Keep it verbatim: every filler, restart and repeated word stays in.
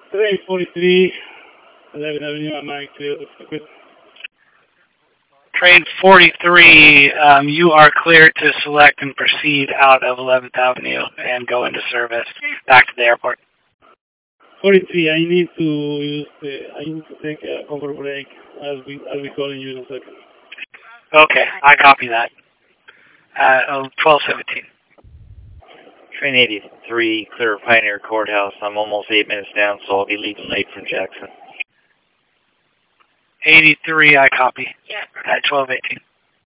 Train forty-three, eleventh Avenue, am I clear to circuit? Train forty-three, um, you are cleared to select and proceed out of eleventh Avenue and go into service back to the airport. forty-three, I need to use the, I need to take a cover break. I'll be, I'll be calling you in a second. Okay, I copy that. Uh, oh, twelve seventeen. Train eighty-three, clear Pioneer Courthouse. I'm almost eight minutes down, so I'll be leaving late from Jackson. eighty-three, I copy. At twelve eighteen.